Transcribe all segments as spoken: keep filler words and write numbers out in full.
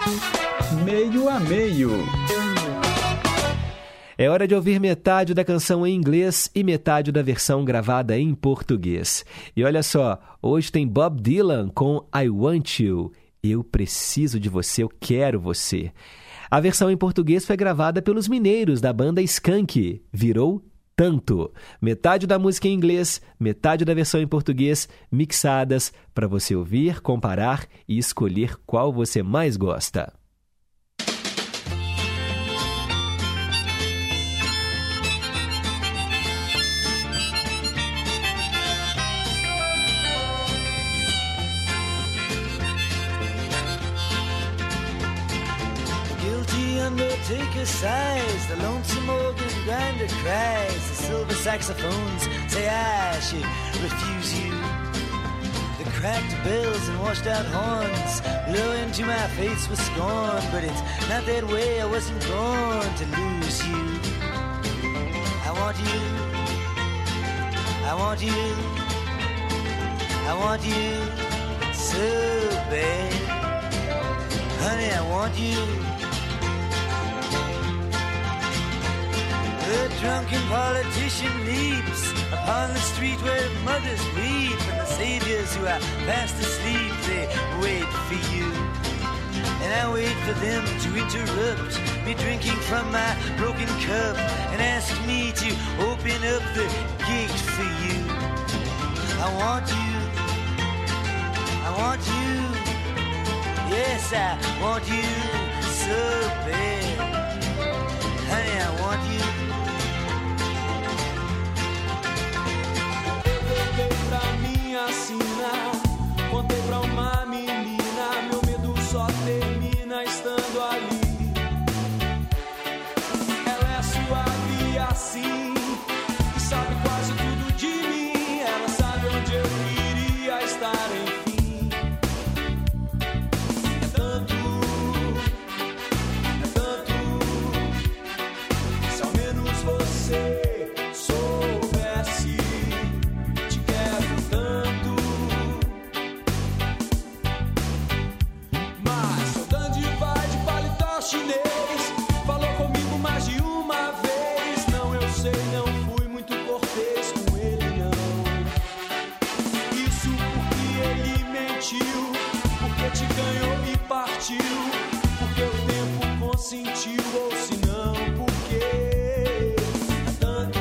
Meio a meio. É hora de ouvir metade da canção em inglês e metade da versão gravada em português. E olha só, hoje tem Bob Dylan com I Want You. Eu preciso de você, eu quero você. A versão em português foi gravada pelos mineiros da banda Skank. Virou Tanto. Metade da música em inglês, metade da versão em português, mixadas para você ouvir, comparar e escolher qual você mais gosta. Undertaker sighs, the lonesome organ grinder cries, the silver saxophones say I should refuse you. The cracked bells and washed out horns blow into my face with scorn, but it's not that way, I wasn't born to lose you. I want you, I want you, I want you so bad. Honey, I want you. The drunken politician leaps upon the street where mothers weep, and the saviors who are fast asleep, they wait for you. And I wait for them to interrupt me drinking from my broken cup and ask me to open up the gate for you. I want you, I want you, yes I want you so bad. Honey, I want you. Pra minha sina, contei pra uma menina, meu medo só termina estando ali. Ela é suave assim, e sabe quase tudo de mim. Ela sabe onde eu queria estar, enfim. É tanto, é tanto, se ao menos você chinês, falou comigo mais de uma vez. Não, eu sei, não fui muito cortês com ele, não. Isso porque ele mentiu, porque te ganhou e partiu, porque o tempo consentiu, ou se não, porque é tanto,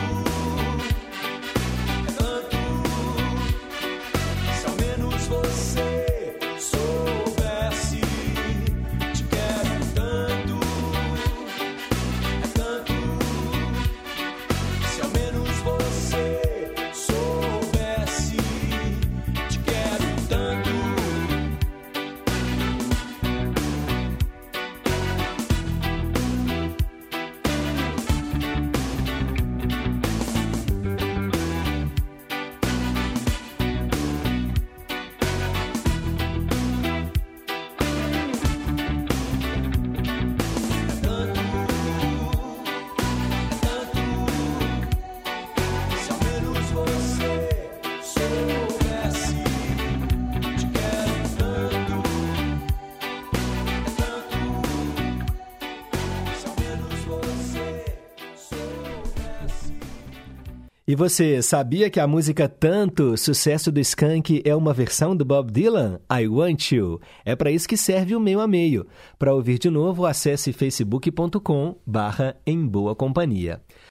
é tanto, se ao menos você soubesse. E você sabia que a música Tanto, sucesso do Skank, é uma versão do Bob Dylan? I Want You. É para isso que serve o Meio a Meio. Para ouvir de novo, acesse facebook ponto com barra em boa companhia.